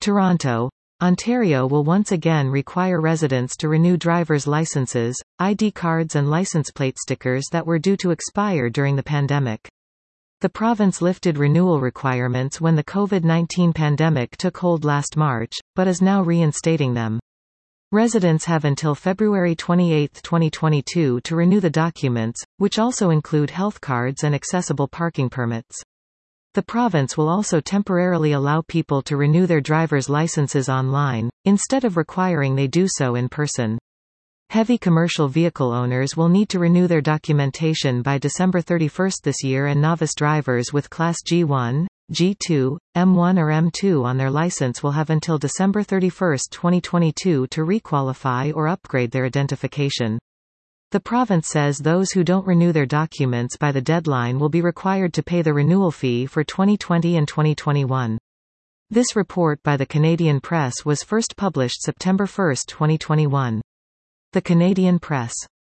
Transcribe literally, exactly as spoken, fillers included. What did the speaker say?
Toronto, Ontario will once again require residents to renew driver's licenses, I D cards and license plate stickers that were due to expire during the pandemic. The province lifted renewal requirements when the COVID nineteen pandemic took hold last March, but is now reinstating them. Residents have until February twenty-eighth twenty twenty-two to renew the documents, which also include health cards and accessible parking permits. The province will also temporarily allow people to renew their driver's licenses online, instead of requiring they do so in person. Heavy commercial vehicle owners will need to renew their documentation by December thirty-first this year, and novice drivers with Class G one, G two, M one or M two on their license will have until December thirty-first twenty twenty-two to requalify or upgrade their identification. The province says those who don't renew their documents by the deadline will be required to pay the renewal fee for twenty twenty and twenty twenty-one. This report by the Canadian Press was first published September first twenty twenty-one. The Canadian Press.